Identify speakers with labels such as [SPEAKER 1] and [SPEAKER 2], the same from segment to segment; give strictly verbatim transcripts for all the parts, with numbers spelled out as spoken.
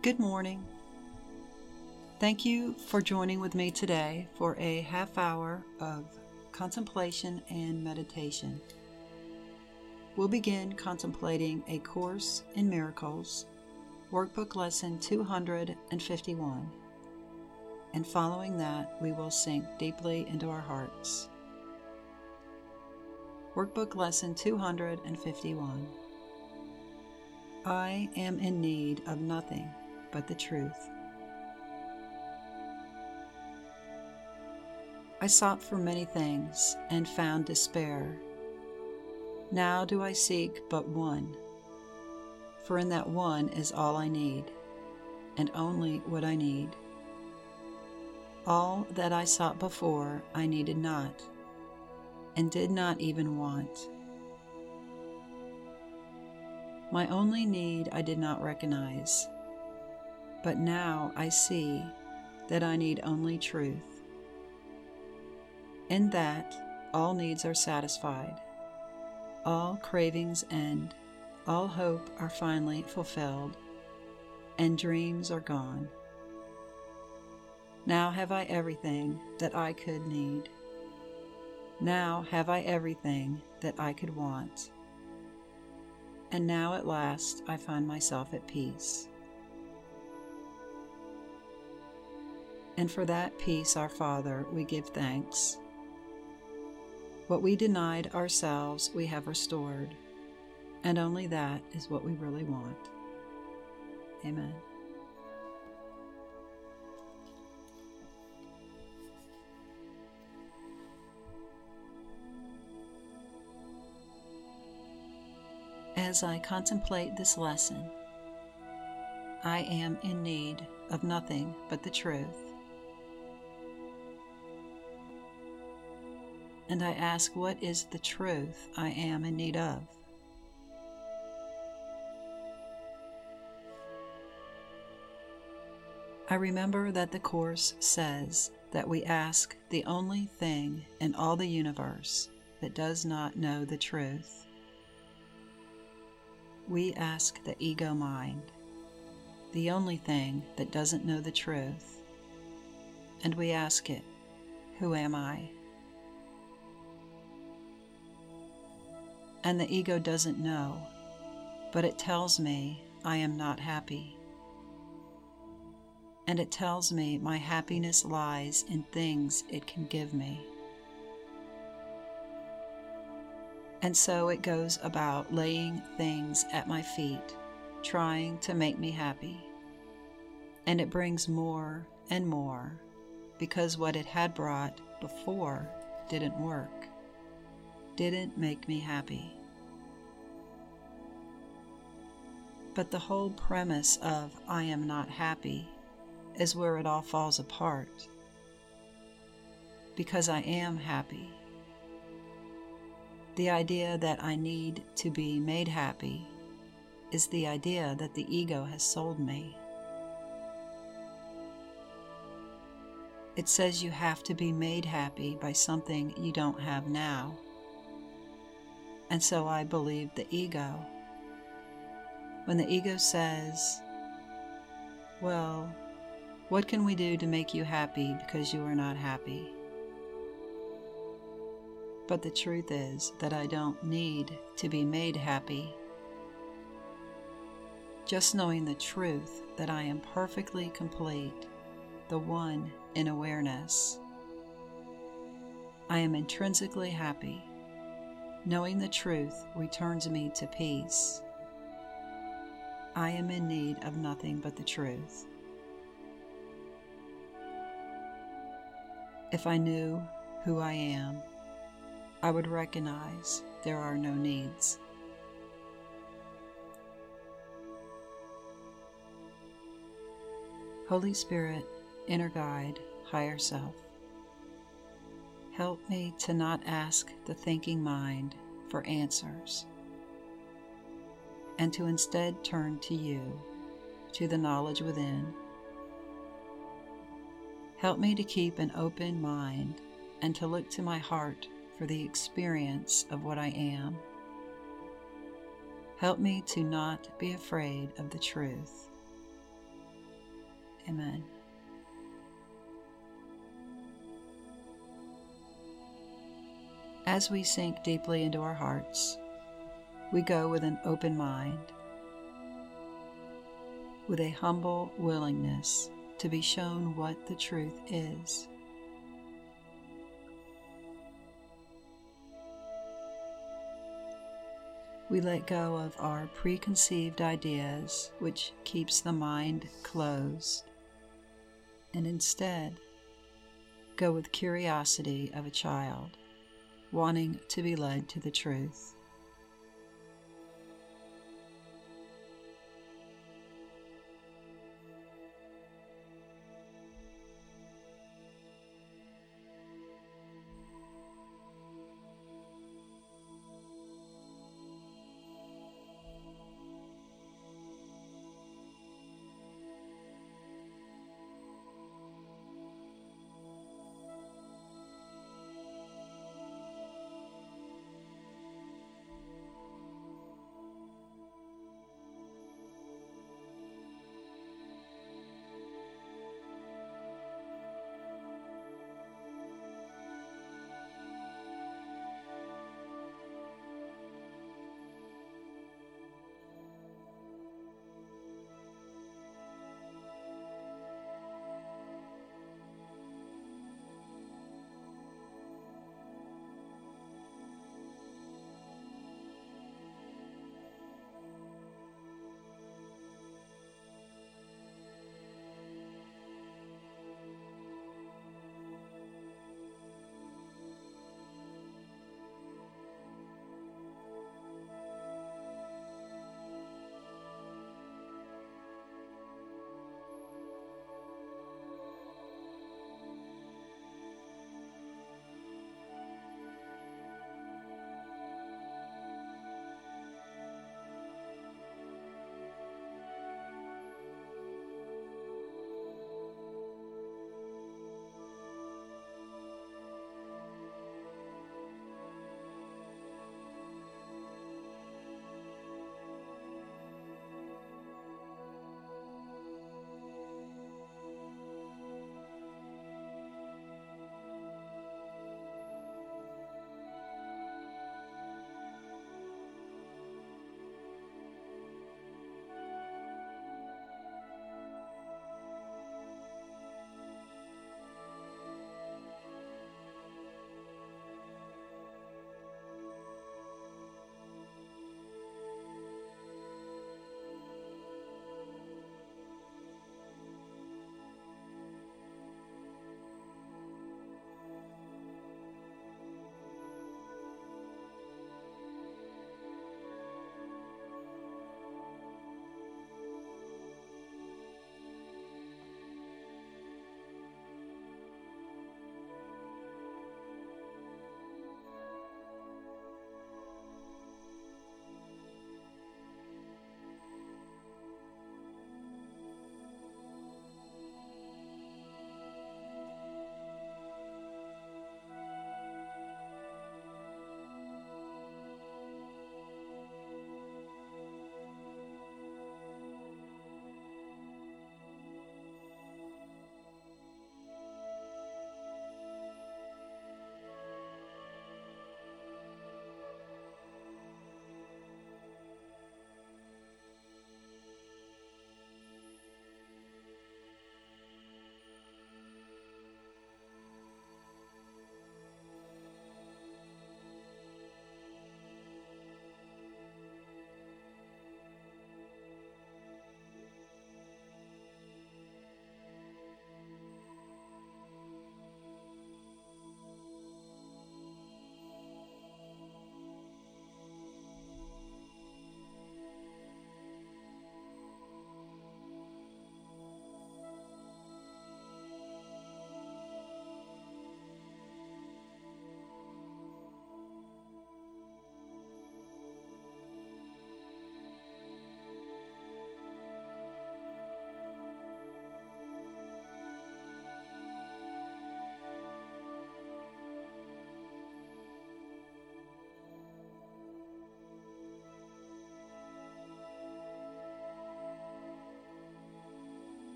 [SPEAKER 1] Good morning. Thank you for joining with me today for a half hour of contemplation and meditation. We'll begin contemplating A Course in Miracles, Workbook Lesson two hundred fifty-one. And following that, we will sink deeply into our hearts. Workbook Lesson two hundred fifty-one. I am in need of nothing but the truth. I sought for many things and found despair. Now do I seek but one, for in that one is all I need, and only what I need. All that I sought before I needed not, and did not even want. My only need I did not recognize, but now I see that I need only truth. In that, all needs are satisfied, all cravings end, all hope are finally fulfilled, and dreams are gone. Now have I everything that I could need. Now have I everything that I could want. And now at last I find myself at peace. And for that peace, our Father, we give thanks. What we denied ourselves, we have restored, and only that is what we really want. Amen. As I contemplate this lesson, I am in need of nothing but the truth. And I ask, what is the truth I am in need of? I remember that the Course says that we ask the only thing in all the universe that does not know the truth. We ask the ego mind, the only thing that doesn't know the truth, and we ask it, who am I? And the ego doesn't know, but it tells me I am not happy. And it tells me my happiness lies in things it can give me. And so it goes about laying things at my feet, trying to make me happy. And it brings more and more, because what it had brought before didn't work, didn't make me happy. But the whole premise of I am not happy is where it all falls apart, because I am happy. The idea that I need to be made happy is the idea that the ego has sold me. It says you have to be made happy by something you don't have now. And so I believe the ego. When the ego says, well, what can we do to make you happy because you are not happy? But the truth is that I don't need to be made happy. Just knowing the truth that I am perfectly complete, the one in awareness. I am intrinsically happy. Knowing the truth returns me to peace. I am in need of nothing but the truth. If I knew who I am, I would recognize there are no needs. Holy Spirit, inner guide, higher self, help me to not ask the thinking mind for answers, and to instead turn to you, to the knowledge within. Help me to keep an open mind and to look to my heart for the experience of what I am. Help me to not be afraid of the truth. Amen. As we sink deeply into our hearts, we go with an open mind, with a humble willingness to be shown what the truth is. We let go of our preconceived ideas, which keeps the mind closed, and instead go with curiosity of a child, wanting to be led to the truth.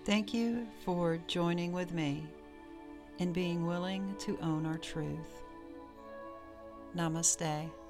[SPEAKER 1] Thank you for joining with me and being willing to own our truth. Namaste.